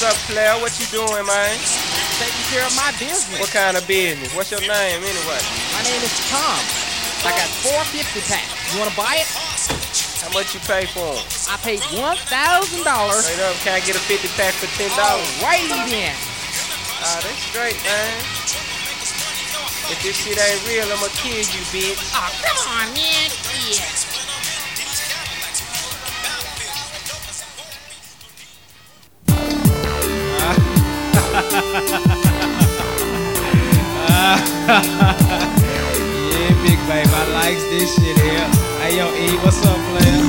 up, player? What you doing, man? Taking care of my business. What kind of business? What's your name, anyway? My name is Tom. I got 450 packs. You want to buy it? How much you pay for them? I paid $1,000. Straight up, can I get a 50 pack for $10? Alrighty then. That's straight, man. If this shit ain't real, I'ma kill you, bitch. Oh, come on, man. Yeah. Yeah, big babe, I likes this shit here. Hey, yo, E, what's up, player?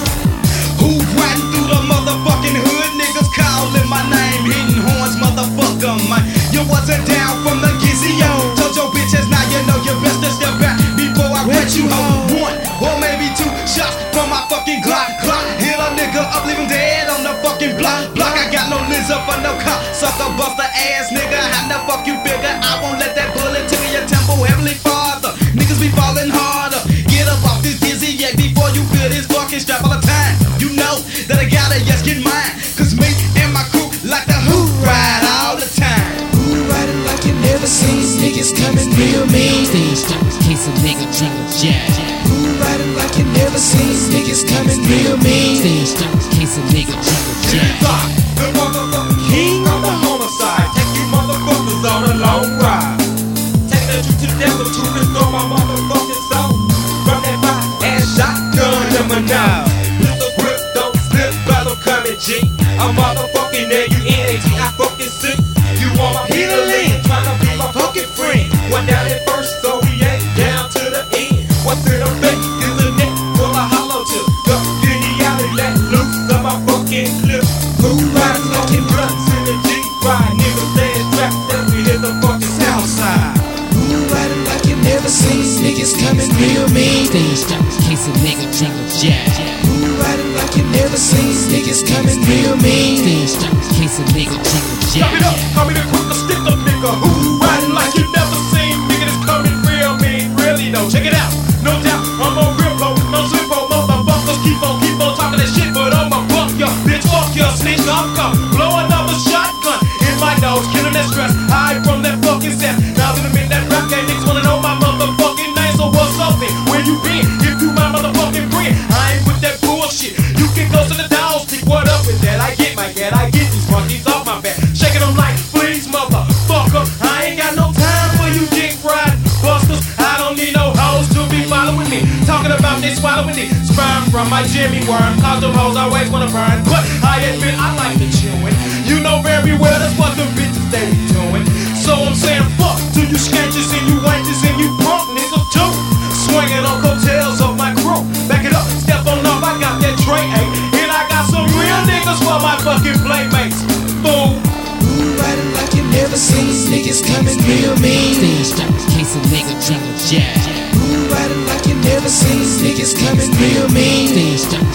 Who riding through the motherfucking hood? Niggas calling my name, hitting horns, motherfucker, man. You wasn't down from the Gizzy, yo. Told your bitches, now you know you best to step back before I wet you home. One or maybe two shots from my fucking Glock. Hit a nigga up, leave him dead on the fucking block. I got no lizard for no cop. Sucker buster ass nigga, how the fuck you figure? I won't let that bullet tickle your temple, Heavenly Father. Niggas be falling harder. Get up off this dizzy yak before you feel this fucking strap all the time. You know that I gotta yes get mine. Cause me and my crew like the who ride all the time. Who riding like you never seen? Niggas coming real mean. Stage jumps, case a nigga jingle jack. Who riding like you never seen? Niggas coming real mean. Stage jumps, case a nigga jingle jack. The motherfucking king of the homicide. Take you motherfuckers on a long ride. Take that you to the devil to restore my motherfucking soul. From that fire and shotgun to my now. Pistol grip, don't slip, battle coming G. I'm motherfucking N-U-N-A-T, I fucking sick. You want my healing, tryna be my fucking friend. One down at first, so we ain't down to the end. What's in a face is a neck full of hollow chips. The skinny alley let loose of my fucking clip. Who riding like it blunts in the G-Ride? Niggas staying strapped as we hit the fucking south side. Who riding like you never seen? Niggas coming real mean. Stage jumps, case a nigga jingle jack. Who riding like you never seen? Niggas coming real mean. Stage jumps, case a nigga jingle jack. Stop it up, call me the quicker stick up nigga. Who riding like you never seen? Nigga that's coming real mean, really though. Check it out, no doubt, I'm on real blow, no slip-o, motherfuckers keep on talking that shit, but I'ma fuck ya, bitch, fuck ya, snitch, I'm come, blow another shotgun in my nose, killing that stress, high from that fucking set. Now that I'm in that rap game, niggas wanna know my motherfucking name, so what's up then? Where you been? If you my motherfucking friend, I ain't with that bullshit. You can go to the dolls, pick what up with that. I get my cat, I get these monkeys off my back, shaking them like please, motherfucker. I ain't got no time for you dick riding busters. I don't need no hoes to be following me, talking about this swallowing me. Sperm from my Jimmy worm, cause them hoes always wanna burn. But I admit I like the chewing. You know very well that's what the bitches they be doing. So I'm saying fuck to you sketches and you wenches and you punk niggas too. Swinging on coattails of my crew. Back it up, step on up, I got that tray, and I got some real niggas for my fucking playmates. Fool. Who riding like you never seen? Niggas coming real mean. Stage jumps, case a nigga jingle jack. Who riding like you never seen? Niggas coming real mean. Stage jumps,